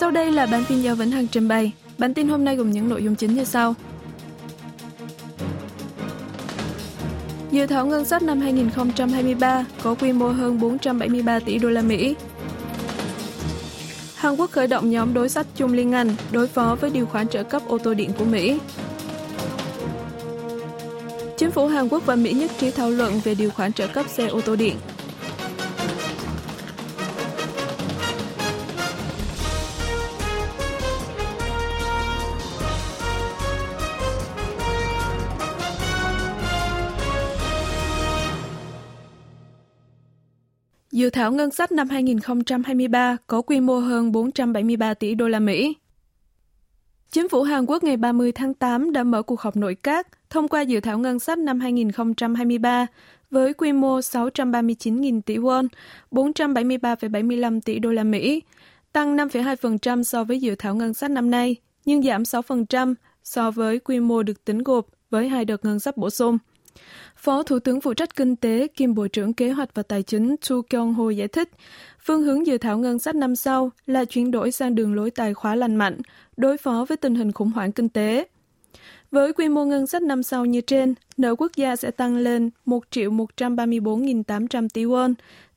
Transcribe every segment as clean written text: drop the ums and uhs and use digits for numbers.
Sau đây là bản tin do Vĩnh Hằng trình bày. Bản tin hôm nay gồm những nội dung chính như sau. Dự thảo ngân sách năm 2023 có quy mô hơn 473 tỷ đô la Mỹ. Hàn Quốc khởi động nhóm đối sách chung liên ngành đối phó với điều khoản trợ cấp ô tô điện của Mỹ. Chính phủ Hàn Quốc và Mỹ nhất trí thảo luận về điều khoản trợ cấp xe ô tô điện. Dự thảo ngân sách năm 2023 có quy mô hơn 473 tỷ đô la Mỹ. Chính phủ Hàn Quốc ngày 30 tháng 8 đã mở cuộc họp nội các thông qua dự thảo ngân sách năm 2023 với quy mô 639.000 tỷ won, 473,75 tỷ đô la Mỹ, tăng 5,2% so với dự thảo ngân sách năm nay, nhưng giảm 6% so với quy mô được tính gộp với hai đợt ngân sách bổ sung. Phó Thủ tướng phụ trách Kinh tế kiêm Bộ trưởng Kế hoạch và Tài chính Chu Kyung-ho giải thích, phương hướng dự thảo ngân sách năm sau là chuyển đổi sang đường lối tài khóa lành mạnh, đối phó với tình hình khủng hoảng kinh tế. Với quy mô ngân sách năm sau như trên, nợ quốc gia sẽ tăng lên 1.134.800 tỷ won,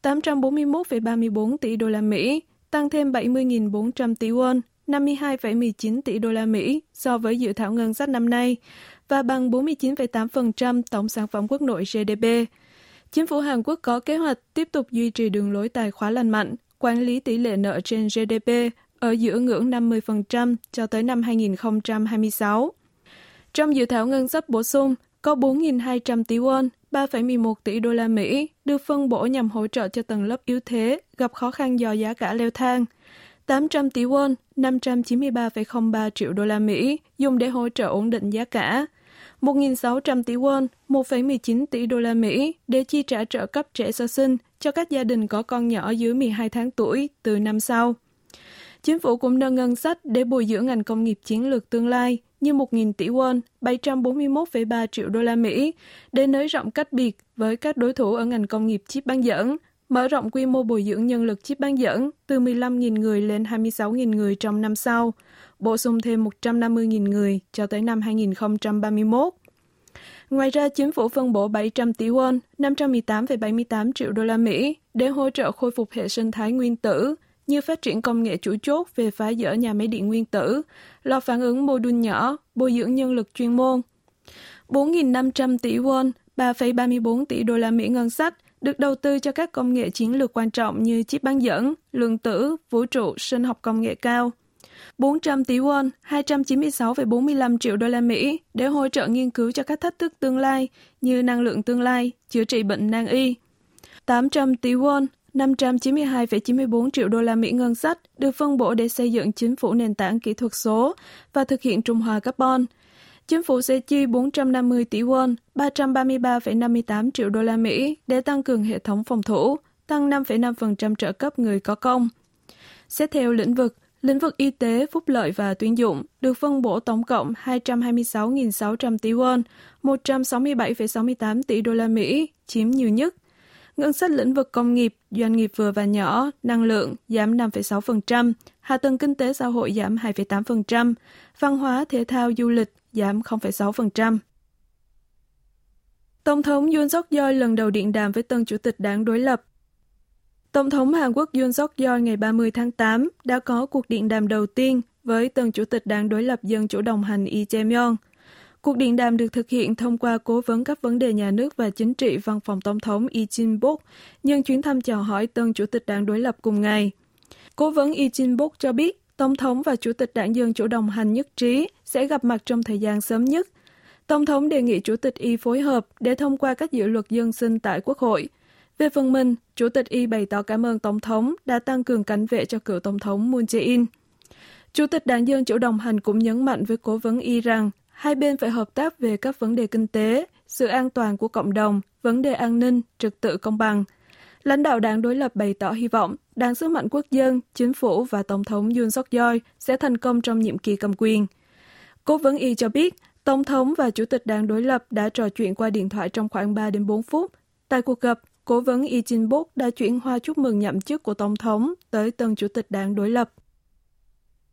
841,34 tỷ đô la Mỹ, tăng thêm 70.400 tỷ won, 52,19 tỷ đô la Mỹ so với dự thảo ngân sách năm nay, và bằng 49,8% tổng sản phẩm quốc nội GDP. Chính phủ Hàn Quốc có kế hoạch tiếp tục duy trì đường lối tài khóa lành mạnh, quản lý tỷ lệ nợ trên GDP ở giữa ngưỡng 50% cho tới năm 2026. Trong dự thảo ngân sách bổ sung, có 4.200 tỷ won, 3,11 tỷ đô la Mỹ được phân bổ nhằm hỗ trợ cho tầng lớp yếu thế gặp khó khăn do giá cả leo thang. 800 tỷ won, 593,03 triệu đô la Mỹ dùng để hỗ trợ ổn định giá cả. 1.600 tỷ won, 1,19 tỷ đô la Mỹ để chi trả trợ cấp trẻ sơ sinh cho các gia đình có con nhỏ dưới 12 tháng tuổi từ năm sau. Chính phủ cũng nâng ngân sách để bồi dưỡng ngành công nghiệp chiến lược tương lai như 1.000 tỷ won, 741,3 triệu đô la Mỹ để nới rộng cách biệt với các đối thủ ở ngành công nghiệp chip bán dẫn, mở rộng quy mô bồi dưỡng nhân lực chip bán dẫn từ 15.000 người lên 26.000 người trong năm sau, bổ sung thêm 150.000 người cho tới năm 2031. Ngoài ra, chính phủ phân bổ 700 tỷ won, 518,78 triệu đô la Mỹ để hỗ trợ khôi phục hệ sinh thái nguyên tử, như phát triển công nghệ chủ chốt về phá dỡ nhà máy điện nguyên tử, lò phản ứng mô đun nhỏ, bồi dưỡng nhân lực chuyên môn. 4.500 tỷ won, 3,34 tỷ đô la Mỹ ngân sách được đầu tư cho các công nghệ chiến lược quan trọng như chip bán dẫn, lượng tử, vũ trụ, sinh học công nghệ cao. 400 tỷ won, 296,45 triệu đô la Mỹ để hỗ trợ nghiên cứu cho các thách thức tương lai như năng lượng tương lai, chữa trị bệnh nan y. 800 tỷ won, 592,94 triệu đô la Mỹ ngân sách được phân bổ để xây dựng chính phủ nền tảng kỹ thuật số và thực hiện trung hòa carbon. Chính phủ sẽ chi 450 tỷ won, 333,58 triệu đô la Mỹ để tăng cường hệ thống phòng thủ, tăng 5,5% trợ cấp người có công. Xét theo lĩnh vực y tế, phúc lợi và tuyển dụng được phân bổ tổng cộng 226.600 tỷ won, 167,68 tỷ đô la Mỹ, chiếm nhiều nhất. Ngân sách lĩnh vực công nghiệp, doanh nghiệp vừa và nhỏ, năng lượng giảm 5,6%, hạ tầng kinh tế xã hội giảm 2,8%, văn hóa, thể thao, du lịch giảm 0,6%. Tổng thống Yoon Suk-yeol lần đầu điện đàm với tân chủ tịch đảng đối lập. Tổng thống Hàn Quốc Yoon Suk-yeol ngày 30 tháng 8 đã có cuộc điện đàm đầu tiên với tân chủ tịch đảng đối lập Dân chủ đồng hành Lee Jae-myung. Cuộc điện đàm được thực hiện thông qua cố vấn các vấn đề nhà nước và chính trị văn phòng tổng thống Lee Jin-bok nhân chuyến thăm chào hỏi tân chủ tịch đảng đối lập cùng ngày. Cố vấn Lee Jin-bok cho biết tổng thống và chủ tịch đảng Dân chủ đồng hành nhất trí sẽ gặp mặt trong thời gian sớm nhất. Tổng thống đề nghị chủ tịch Lee phối hợp để thông qua các dự luật dân sinh tại Quốc hội. Về phần mình, chủ tịch Lee bày tỏ cảm ơn tổng thống đã tăng cường cảnh vệ cho cựu tổng thống Moon Jae-in. Chủ tịch đảng Dân chủ đồng hành cũng nhấn mạnh với cố vấn Lee rằng hai bên phải hợp tác về các vấn đề kinh tế, sự an toàn của cộng đồng, vấn đề an ninh, trật tự công bằng. Lãnh đạo đảng đối lập bày tỏ hy vọng Đảng Sức mạnh Quốc dân, Chính phủ và Tổng thống Yoon Suk-yeol sẽ thành công trong nhiệm kỳ cầm quyền. Cố vấn Y cho biết, Tổng thống và Chủ tịch đảng đối lập đã trò chuyện qua điện thoại trong khoảng 3 đến 4 phút. Tại cuộc gặp, Cố vấn Lee Jin-bok đã chuyển hoa chúc mừng nhậm chức của Tổng thống tới tân Chủ tịch đảng đối lập.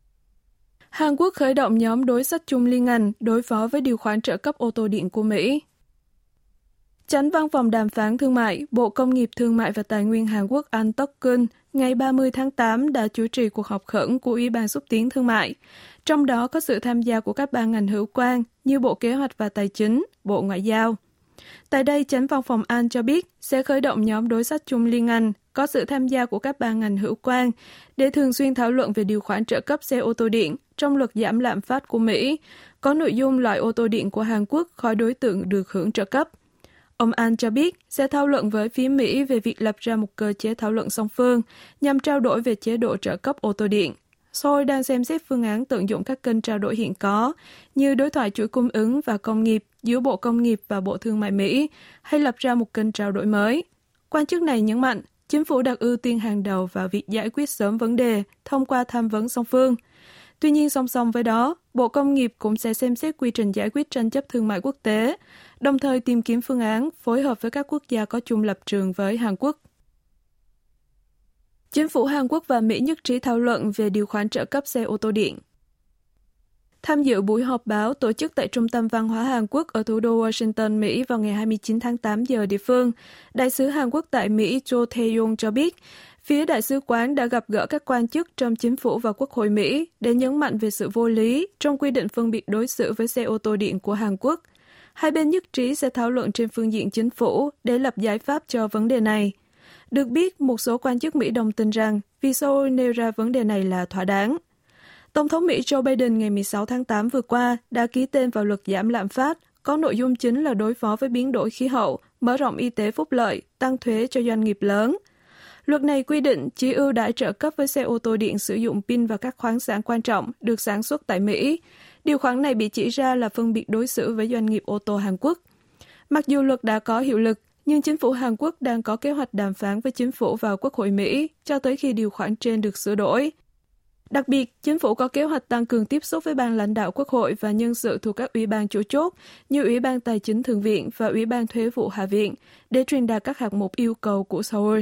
Hàn Quốc khởi động nhóm đối sách chung liên ngành đối phó với điều khoản trợ cấp ô tô điện của Mỹ. Chánh văn phòng đàm phán thương mại, Bộ Công nghiệp Thương mại và Tài nguyên Hàn Quốc An Tok-kun ngày 30 tháng 8 đã chủ trì cuộc họp khẩn của Ủy ban xúc tiến thương mại, trong đó có sự tham gia của các ban ngành hữu quan như Bộ Kế hoạch và Tài chính, Bộ Ngoại giao. Tại đây, Chánh văn phòng An cho biết sẽ khởi động nhóm đối sách chung liên ngành có sự tham gia của các ban ngành hữu quan để thường xuyên thảo luận về điều khoản trợ cấp xe ô tô điện trong luật giảm lạm phát của Mỹ, có nội dung loại ô tô điện của Hàn Quốc khỏi đối tượng được hưởng trợ cấp. Ông An cho biết sẽ thảo luận với phía Mỹ về việc lập ra một cơ chế thảo luận song phương nhằm trao đổi về chế độ trợ cấp ô tô điện. Seoul đang xem xét phương án tận dụng các kênh trao đổi hiện có như đối thoại chuỗi cung ứng và công nghiệp giữa Bộ Công nghiệp và Bộ Thương mại Mỹ hay lập ra một kênh trao đổi mới. Quan chức này nhấn mạnh chính phủ đặt ưu tiên hàng đầu vào việc giải quyết sớm vấn đề thông qua tham vấn song phương. Tuy nhiên, song song với đó, Bộ Công nghiệp cũng sẽ xem xét quy trình giải quyết tranh chấp thương mại quốc tế, đồng thời tìm kiếm phương án phối hợp với các quốc gia có chung lập trường với Hàn Quốc. Chính phủ Hàn Quốc và Mỹ nhất trí thảo luận về điều khoản trợ cấp xe ô tô điện. Tham dự buổi họp báo tổ chức tại Trung tâm Văn hóa Hàn Quốc ở thủ đô Washington, Mỹ vào ngày 29 tháng 8 giờ địa phương, Đại sứ Hàn Quốc tại Mỹ Jo Tae-yong cho biết, phía Đại sứ quán đã gặp gỡ các quan chức trong chính phủ và Quốc hội Mỹ để nhấn mạnh về sự vô lý trong quy định phân biệt đối xử với xe ô tô điện của Hàn Quốc. Hai bên nhất trí sẽ thảo luận trên phương diện chính phủ để lập giải pháp cho vấn đề này. Được biết, một số quan chức Mỹ đồng tình rằng vì Seoul nêu ra vấn đề này là thỏa đáng. Tổng thống Mỹ Joe Biden ngày 16 tháng 8 vừa qua đã ký tên vào luật giảm lạm phát, có nội dung chính là đối phó với biến đổi khí hậu, mở rộng y tế phúc lợi, tăng thuế cho doanh nghiệp lớn. Luật này quy định chỉ ưu đãi trợ cấp với xe ô tô điện sử dụng pin và các khoáng sản quan trọng được sản xuất tại Mỹ. Điều khoản này bị chỉ ra là phân biệt đối xử với doanh nghiệp ô tô Hàn Quốc. Mặc dù luật đã có hiệu lực, nhưng chính phủ Hàn Quốc đang có kế hoạch đàm phán với chính phủ và Quốc hội Mỹ cho tới khi điều khoản trên được sửa đổi. Đặc biệt, chính phủ có kế hoạch tăng cường tiếp xúc với ban lãnh đạo Quốc hội và nhân sự thuộc các ủy ban chủ chốt như Ủy ban Tài chính Thượng viện và Ủy ban Thuế vụ Hạ viện để truyền đạt các hạng mục yêu cầu của Seoul.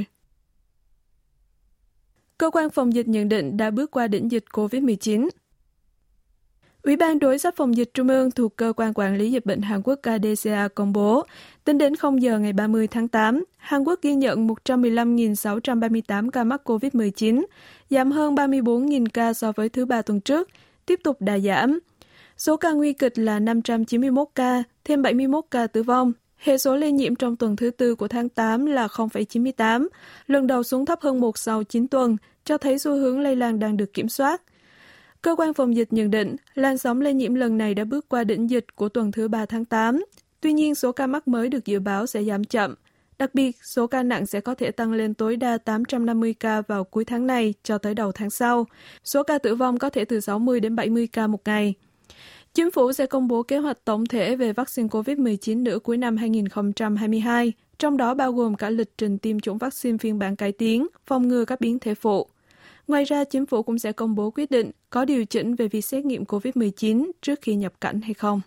Cơ quan phòng dịch nhận định đã bước qua đỉnh dịch COVID-19. Ủy ban đối sách phòng dịch Trung ương thuộc Cơ quan Quản lý Dịch bệnh Hàn Quốc KDCA công bố, tính đến 0 giờ ngày 30 tháng 8, Hàn Quốc ghi nhận 115.638 ca mắc COVID-19, giảm hơn 34.000 ca so với thứ Ba tuần trước, tiếp tục đà giảm. Số ca nguy kịch là 591 ca, thêm 71 ca tử vong. Hệ số lây nhiễm trong tuần thứ Tư của tháng 8 là 0,98, lần đầu xuống thấp hơn 1 sau 9 tuần, cho thấy xu hướng lây lan đang được kiểm soát. Cơ quan phòng dịch nhận định, làn sóng lây nhiễm lần này đã bước qua đỉnh dịch của tuần thứ 3 tháng 8. Tuy nhiên, số ca mắc mới được dự báo sẽ giảm chậm. Đặc biệt, số ca nặng sẽ có thể tăng lên tối đa 850 ca vào cuối tháng này cho tới đầu tháng sau. Số ca tử vong có thể từ 60 đến 70 ca một ngày. Chính phủ sẽ công bố kế hoạch tổng thể về vaccine COVID-19 nửa cuối năm 2022, trong đó bao gồm cả lịch trình tiêm chủng vaccine phiên bản cải tiến, phòng ngừa các biến thể phụ. Ngoài ra, chính phủ cũng sẽ công bố quyết định có điều chỉnh về việc xét nghiệm COVID-19 trước khi nhập cảnh hay không.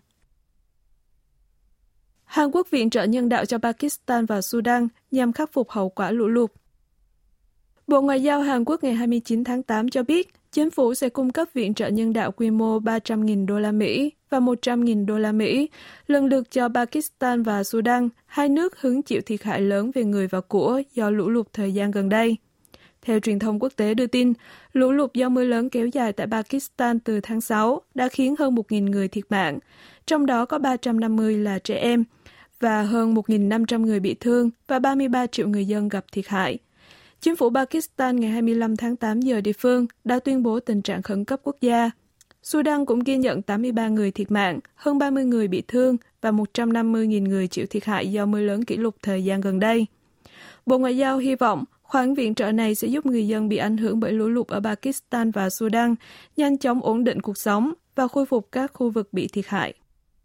Hàn Quốc viện trợ nhân đạo cho Pakistan và Sudan nhằm khắc phục hậu quả lũ lụt. Bộ Ngoại giao Hàn Quốc ngày 29 tháng 8 cho biết, chính phủ sẽ cung cấp viện trợ nhân đạo quy mô 300.000 đô la Mỹ và 100.000 đô la Mỹ, lần lượt cho Pakistan và Sudan, hai nước hứng chịu thiệt hại lớn về người và của do lũ lụt thời gian gần đây. Theo truyền thông quốc tế đưa tin, lũ lụt do mưa lớn kéo dài tại Pakistan từ tháng 6 đã khiến hơn 1.000 người thiệt mạng, trong đó có 350 là trẻ em, và hơn 1.500 người bị thương và 33 triệu người dân gặp thiệt hại. Chính phủ Pakistan ngày 25 tháng 8 giờ địa phương đã tuyên bố tình trạng khẩn cấp quốc gia. Sudan cũng ghi nhận 83 người thiệt mạng, hơn 30 người bị thương và 150.000 người chịu thiệt hại do mưa lớn kỷ lục thời gian gần đây. Bộ Ngoại giao hy vọng khoản viện trợ này sẽ giúp người dân bị ảnh hưởng bởi lũ lụt ở Pakistan và Sudan nhanh chóng ổn định cuộc sống và khôi phục các khu vực bị thiệt hại.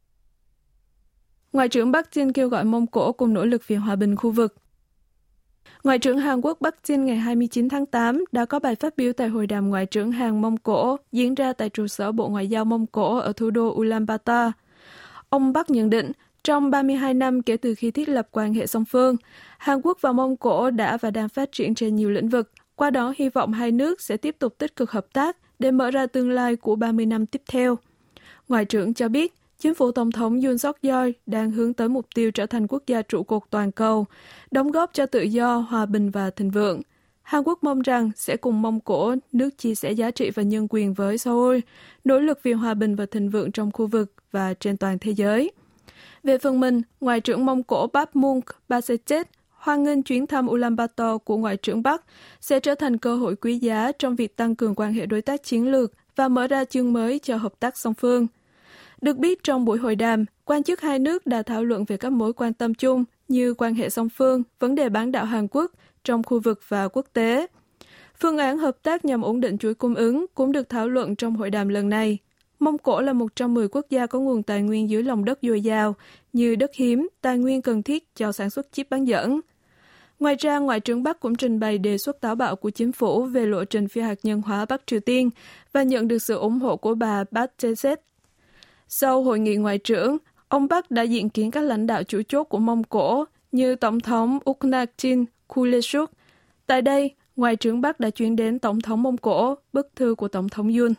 Ngoại trưởng Bắc Jin kêu gọi Mông Cổ cùng nỗ lực vì hòa bình khu vực. Ngoại trưởng Hàn Quốc Bắc Jin ngày 29 tháng 8 đã có bài phát biểu tại Hội đàm Ngoại trưởng Hàn Mông Cổ diễn ra tại trụ sở Bộ Ngoại giao Mông Cổ ở thủ đô Ulaanbaatar. Ông Bắc nhận định, trong 32 năm kể từ khi thiết lập quan hệ song phương, Hàn Quốc và Mông Cổ đã và đang phát triển trên nhiều lĩnh vực, qua đó hy vọng hai nước sẽ tiếp tục tích cực hợp tác để mở ra tương lai của 30 năm tiếp theo. Ngoại trưởng cho biết, chính phủ Tổng thống Yoon suk yeol đang hướng tới mục tiêu trở thành quốc gia trụ cột toàn cầu, đóng góp cho tự do, hòa bình và thịnh vượng. Hàn Quốc mong rằng sẽ cùng Mông Cổ, nước chia sẻ giá trị và nhân quyền với Seoul, nỗ lực vì hòa bình và thịnh vượng trong khu vực và trên toàn thế giới. Về phần mình, Ngoại trưởng Mông Cổ Papmung Basechet hoan nghênh chuyến thăm Ulaanbaatar của Ngoại trưởng Bắc sẽ trở thành cơ hội quý giá trong việc tăng cường quan hệ đối tác chiến lược và mở ra chương mới cho hợp tác song phương. Được biết, trong buổi hội đàm, quan chức hai nước đã thảo luận về các mối quan tâm chung như quan hệ song phương, vấn đề bán đảo Hàn Quốc trong khu vực và quốc tế. Phương án hợp tác nhằm ổn định chuỗi cung ứng cũng được thảo luận trong hội đàm lần này. Mông Cổ là một trong 10 quốc gia có nguồn tài nguyên dưới lòng đất dồi dào, như đất hiếm, tài nguyên cần thiết cho sản xuất chip bán dẫn. Ngoài ra, Ngoại trưởng Bắc cũng trình bày đề xuất táo bạo của chính phủ về lộ trình phi hạt nhân hóa Bắc Triều Tiên và nhận được sự ủng hộ của bà Park Jae-seok. Sau hội nghị ngoại trưởng, ông Park đã diện kiến các lãnh đạo chủ chốt của Mông Cổ như Tổng thống Ukhnaasin Khulesuk. Tại đây, Ngoại trưởng Bắc đã chuyển đến Tổng thống Mông Cổ bức thư của Tổng thống Yoon.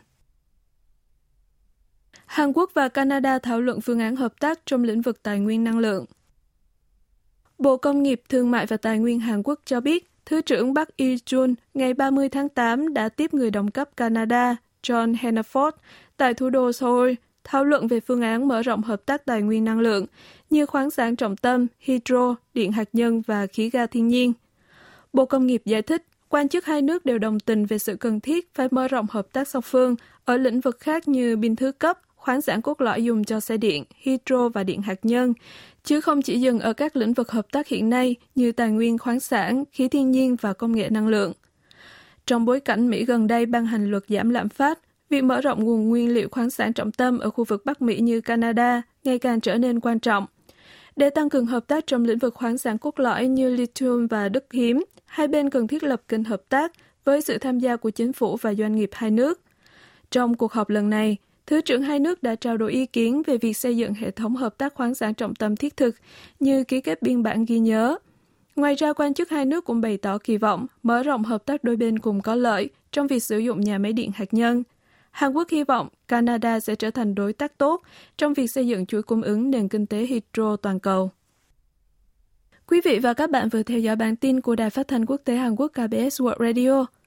Hàn Quốc và Canada thảo luận phương án hợp tác trong lĩnh vực tài nguyên năng lượng. Bộ Công nghiệp, Thương mại và Tài nguyên Hàn Quốc cho biết, Thứ trưởng Park Lee-jun ngày 30 tháng 8 đã tiếp người đồng cấp Canada John Hannaford tại thủ đô Seoul, thảo luận về phương án mở rộng hợp tác tài nguyên năng lượng như khoáng sản trọng tâm, hydro, điện hạt nhân và khí ga thiên nhiên. Bộ Công nghiệp giải thích, quan chức hai nước đều đồng tình về sự cần thiết phải mở rộng hợp tác song phương ở lĩnh vực khác như pin thứ cấp, khoáng sản cốt lõi dùng cho xe điện, hydro và điện hạt nhân, chứ không chỉ dừng ở các lĩnh vực hợp tác hiện nay như tài nguyên khoáng sản, khí thiên nhiên và công nghệ năng lượng. Trong bối cảnh Mỹ gần đây ban hành luật giảm lạm phát, việc mở rộng nguồn nguyên liệu khoáng sản trọng tâm ở khu vực Bắc Mỹ như Canada ngày càng trở nên quan trọng. Để tăng cường hợp tác trong lĩnh vực khoáng sản cốt lõi như lithium và đất hiếm, hai bên cần thiết lập kênh hợp tác với sự tham gia của chính phủ và doanh nghiệp hai nước. Trong cuộc họp lần này, Thứ trưởng hai nước đã trao đổi ý kiến về việc xây dựng hệ thống hợp tác khoáng sản trọng tâm thiết thực như ký kết biên bản ghi nhớ. Ngoài ra, quan chức hai nước cũng bày tỏ kỳ vọng mở rộng hợp tác đôi bên cùng có lợi trong việc sử dụng nhà máy điện hạt nhân. Hàn Quốc hy vọng Canada sẽ trở thành đối tác tốt trong việc xây dựng chuỗi cung ứng nền kinh tế hydro toàn cầu. Quý vị và các bạn vừa theo dõi bản tin của Đài Phát thanh Quốc tế Hàn Quốc KBS World Radio.